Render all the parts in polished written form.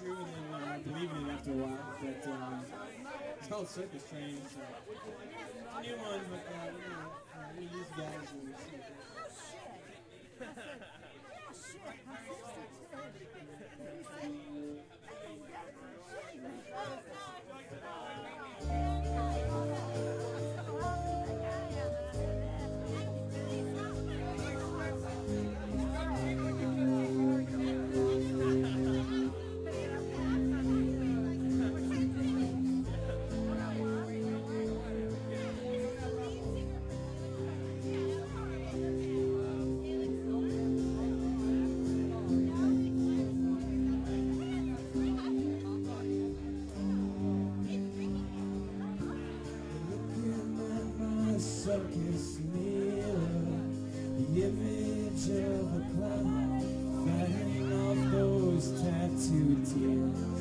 true and then believing it after a while. But it's called Circus Train. So it's a new one, but we use guys and we see. Circus mirror, the image of a clown fighting off those tattooed tears.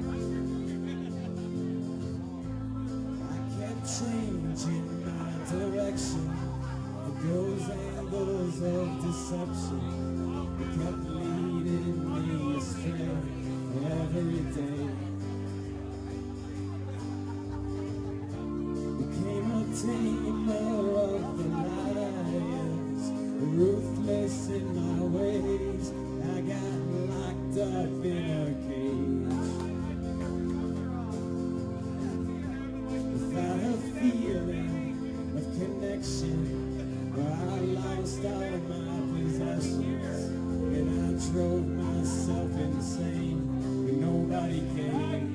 I kept changing my direction for those angles of deception that kept leading me astray every day. Became a tamer of the lions, ruthless in my ways. I got locked up in a cage without a feeling of connection, where I lost all of my possessions and I drove myself insane, but nobody came.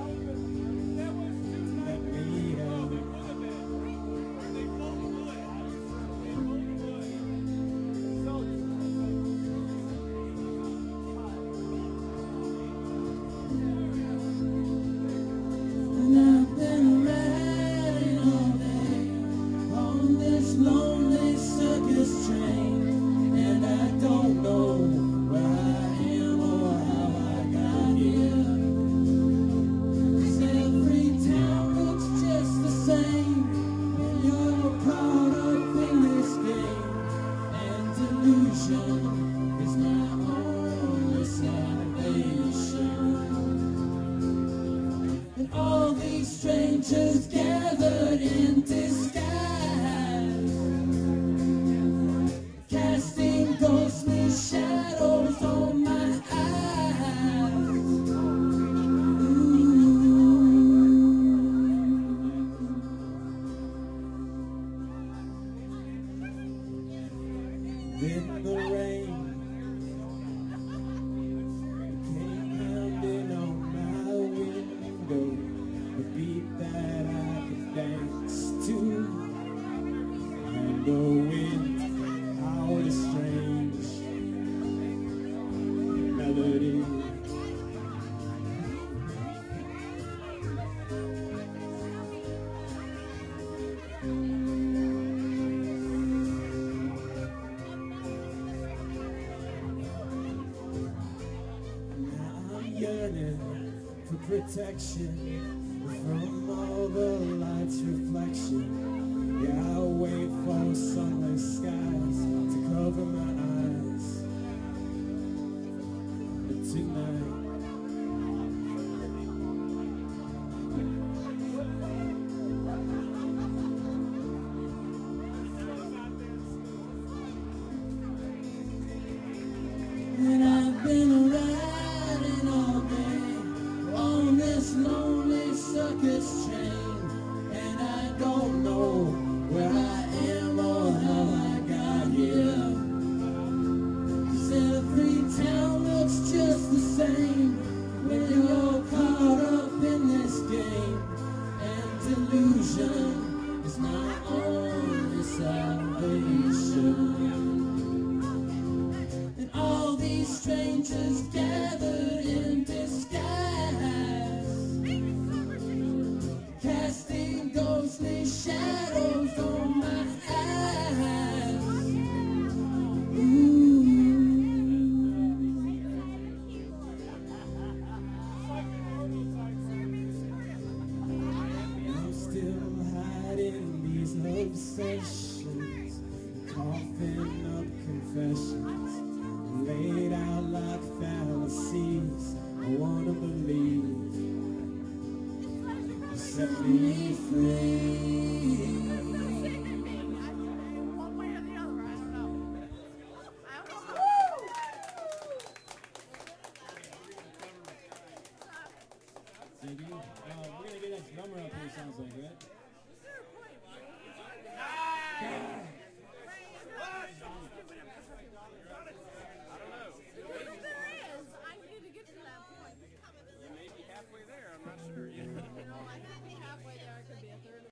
Lonely circus train, and I don't know where I am or how I got here. 'Cause every town looks just the same when you're caught up in this game, and delusion is my only salvation. And all these strangers gathered in disguise, ghostly shadows on my eyes. Then the rain came pounding on my window, the beat that I could dance to, and the wind howled a strange melody. Now I'm yearning for protection from all the light's reflection. Yeah, I'll wait for sunless skies to cover my eyes. But tonight, and I've been riding all day on this lonely circus train, and I don't know where I am or how I got here. 'Cause every town looks just the same when you're caught up in this game, and delusion is my only salvation. And all these strangers gathered in disguise, casting ghostly shadows on my eyes. I'm still hiding these obsessions, coughing up confessions, laid out like fallacies, I wanna believe. Set me free. One way or the other, I don't know. Thank you. We're gonna get that drummer up here, sounds like, right?